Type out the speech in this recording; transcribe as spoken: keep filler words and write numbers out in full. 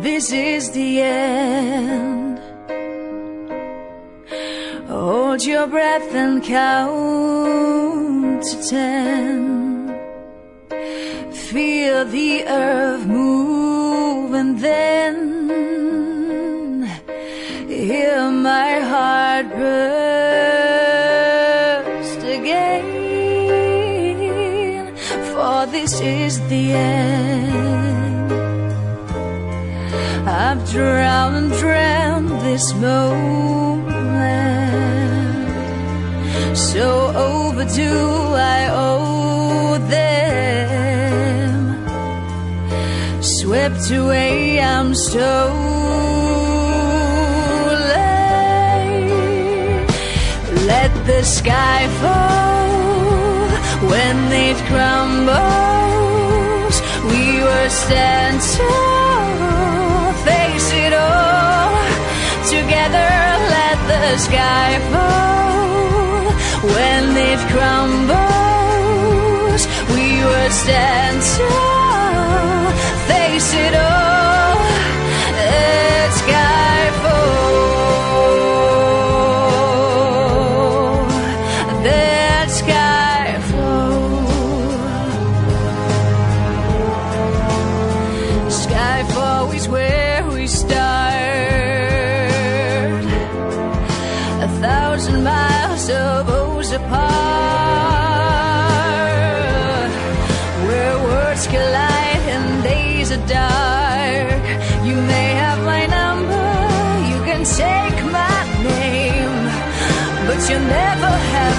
this is the end. Hold your breath and count to ten. Feel the earth move and then hear my heart burst again. For this is the end. I've drowned and drowned this moment, so overdue I owe them. Swept away, I'm so late. Let the sky fall when it crumbles. We were stand tall, face it all together. Let the sky fall when it crumbles. We were stand tall, face it all. Let sky fall, let sky fall. Skyfall is where we start, a thousand miles of O's apart, where words collide and days are dark. You may have my number, you can take my name, but you'll never have